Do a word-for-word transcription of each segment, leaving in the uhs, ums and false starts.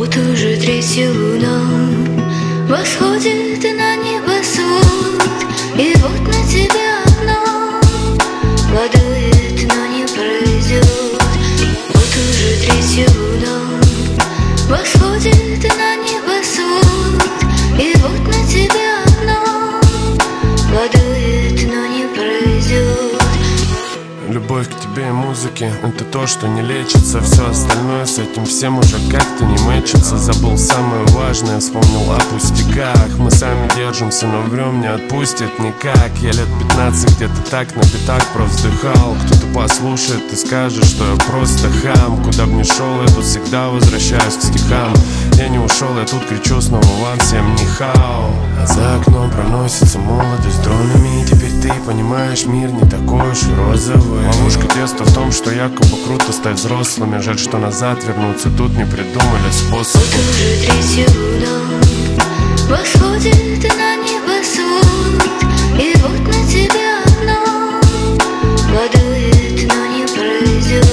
Вот уже третья луна восходит на небосвод, и вот на тебя окно гладует, но не пройдет. Вот уже третья луна восходит на небосвод, и вот на тебя окно гладует, но не пройдет. Любовь к тебе и музыке — это то, что не лечится. Все остальное с этим всем уже как-то не мэчится. Забыл самое важное, вспомнил о пустяках. Мы сами держимся, но врем не отпустит никак. Я лет пятнадцать где-то так на пятак провздыхал. Кто-то послушает и скажет, что я просто хам. Куда б ни шел, я тут всегда возвращаюсь к стихам. Я не ушел, я тут кричу снова вам всем нихао. А за окном проносится молодость дронами, и теперь ты понимаешь, мир не такой уж и розовый. Ловушка детства в том, что якобы круто стать взрослыми. Жаль, что назад вернуться тут не придумали способ. Вот уже третья луна восходит на небосвод, и вот на тебя окно гладует, но не пройдет.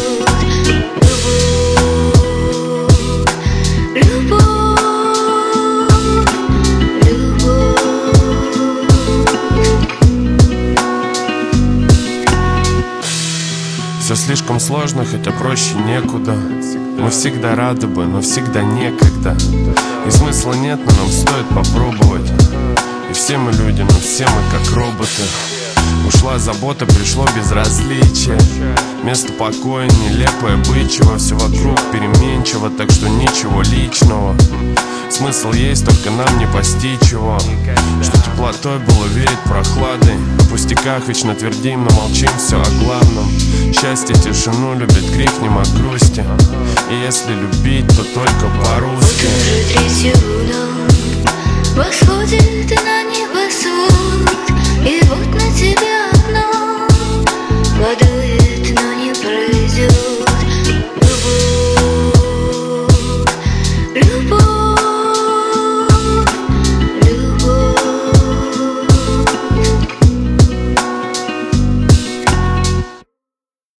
Любовь, любовь, Все слишком сложно, хотя проще некуда. Мы всегда рады бы, но всегда некогда. И смысла нет, но нам стоит попробовать. И все мы люди, но все мы как роботы. Ушла забота, пришло безразличие. Место покоя, нелепое бычьего. Все вокруг переменчиво, так что ничего личного. Смысл есть, только нам не постичь его. Что теплотой было верить прохладой. О пустяках вечно твердим, но молчим все о главном. Счастье, тишину любит, крикнем о грусти. И если любить, то только порой.